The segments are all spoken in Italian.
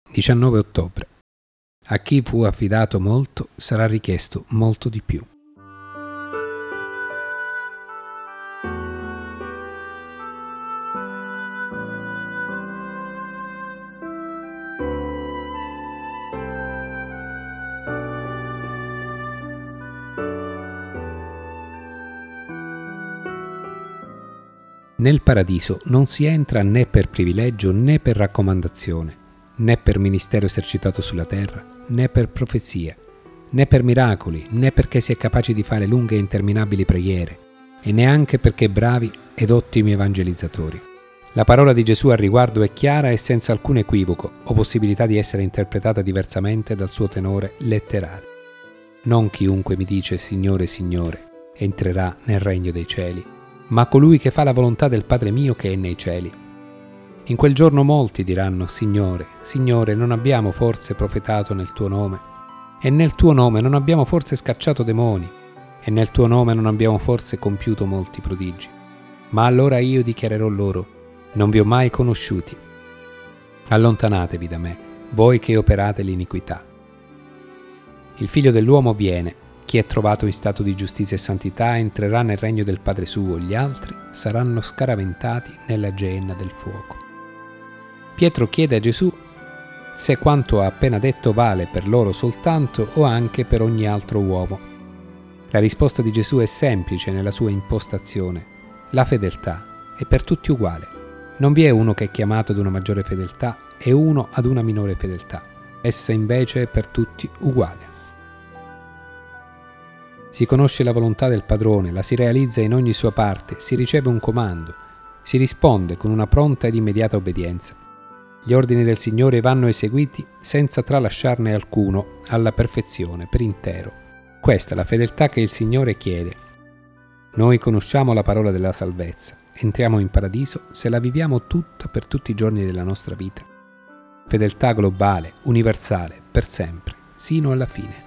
19 ottobre. A chi fu affidato molto sarà richiesto molto di più. Nel paradiso non si entra né per privilegio né per raccomandazione, né per ministero esercitato sulla terra, né per profezia, né per miracoli, né perché si è capaci di fare lunghe e interminabili preghiere, e neanche perché bravi ed ottimi evangelizzatori. La parola di Gesù al riguardo è chiara e senza alcun equivoco o possibilità di essere interpretata diversamente dal suo tenore letterale. Non chiunque mi dice Signore, Signore, entrerà nel regno dei cieli, ma colui che fa la volontà del Padre mio che è nei cieli. In quel giorno molti diranno, Signore, Signore, non abbiamo forse profetato nel Tuo nome? E nel Tuo nome non abbiamo forse scacciato demoni? E nel Tuo nome non abbiamo forse compiuto molti prodigi? Ma allora io dichiarerò loro, non vi ho mai conosciuti. Allontanatevi da me, voi che operate l'iniquità. Il Figlio dell'uomo viene. Chi è trovato in stato di giustizia e santità entrerà nel regno del Padre suo, gli altri saranno scaraventati nella geenna del fuoco. Pietro chiede a Gesù se quanto ha appena detto vale per loro soltanto o anche per ogni altro uomo. La risposta di Gesù è semplice nella sua impostazione. La fedeltà è per tutti uguale. Non vi è uno che è chiamato ad una maggiore fedeltà e uno ad una minore fedeltà. Essa invece è per tutti uguale. Si conosce la volontà del padrone, la si realizza in ogni sua parte, si riceve un comando, si risponde con una pronta ed immediata obbedienza. Gli ordini del Signore vanno eseguiti senza tralasciarne alcuno, alla perfezione, per intero. Questa è la fedeltà che il Signore chiede. Noi conosciamo la parola della salvezza, entriamo in paradiso se la viviamo tutta per tutti i giorni della nostra vita. Fedeltà globale, universale, per sempre, sino alla fine.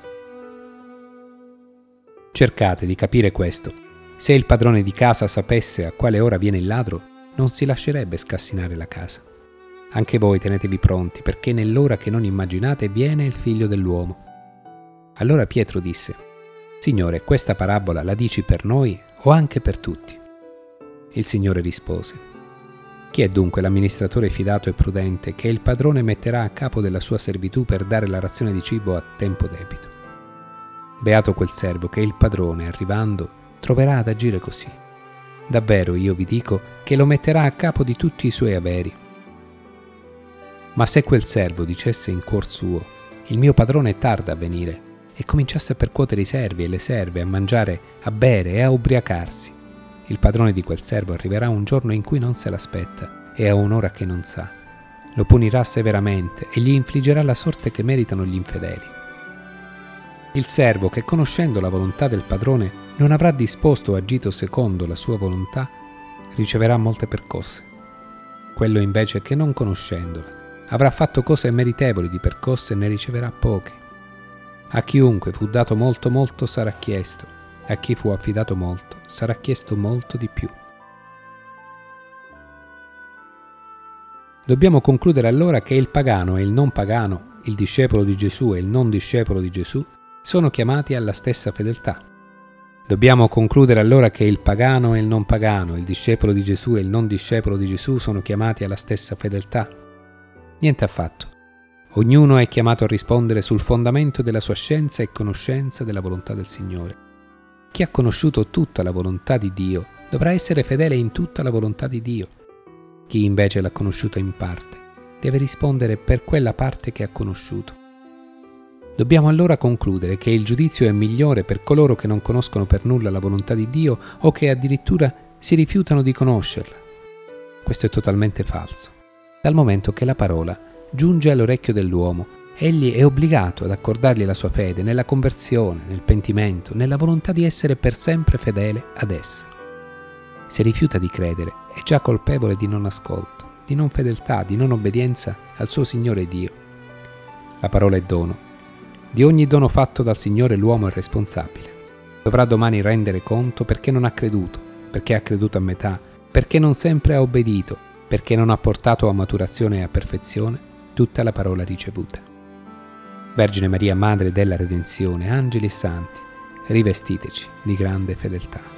Cercate di capire questo. Se il padrone di casa sapesse a quale ora viene il ladro, non si lascerebbe scassinare la casa. Anche voi tenetevi pronti, perché nell'ora che non immaginate viene il Figlio dell'uomo. Allora Pietro disse, Signore, questa parabola la dici per noi o anche per tutti? Il Signore rispose, chi è dunque l'amministratore fidato e prudente che il padrone metterà a capo della sua servitù per dare la razione di cibo a tempo debito? Beato quel servo che il padrone, arrivando, troverà ad agire così. Davvero io vi dico che lo metterà a capo di tutti i suoi averi. Ma se quel servo dicesse in cuor suo, il mio padrone tarda a venire, e cominciasse a percuotere i servi e le serve, a mangiare, a bere e a ubriacarsi, il padrone di quel servo arriverà un giorno in cui non se l'aspetta e a un'ora che non sa. Lo punirà severamente e gli infliggerà la sorte che meritano gli infedeli. Il servo che, conoscendo la volontà del padrone, non avrà disposto o agito secondo la sua volontà, riceverà molte percosse. Quello invece che, non conoscendola, avrà fatto cose meritevoli di percosse e ne riceverà poche. A chiunque fu dato molto molto sarà chiesto, a chi fu affidato molto sarà chiesto molto di più. Dobbiamo concludere allora che il pagano e il non pagano, il discepolo di Gesù e il non discepolo di Gesù, sono chiamati alla stessa fedeltà. Dobbiamo concludere allora che il pagano e il non pagano, il discepolo di Gesù e il non discepolo di Gesù sono chiamati alla stessa fedeltà? Niente affatto. Ognuno è chiamato a rispondere sul fondamento della sua scienza e conoscenza della volontà del Signore. Chi ha conosciuto tutta la volontà di Dio dovrà essere fedele in tutta la volontà di Dio. Chi invece l'ha conosciuta in parte deve rispondere per quella parte che ha conosciuto. Dobbiamo allora concludere che il giudizio è migliore per coloro che non conoscono per nulla la volontà di Dio o che addirittura si rifiutano di conoscerla. Questo è totalmente falso. Dal momento che la parola giunge all'orecchio dell'uomo, egli è obbligato ad accordargli la sua fede nella conversione, nel pentimento, nella volontà di essere per sempre fedele ad essa. Se rifiuta di credere, è già colpevole di non ascolto, di non fedeltà, di non obbedienza al suo Signore Dio. La parola è dono. Di ogni dono fatto dal Signore l'uomo è responsabile. Dovrà domani rendere conto perché non ha creduto, perché ha creduto a metà, perché non sempre ha obbedito, perché non ha portato a maturazione e a perfezione, tutta la parola ricevuta. Vergine Maria, Madre della Redenzione, angeli e santi, rivestiteci di grande fedeltà.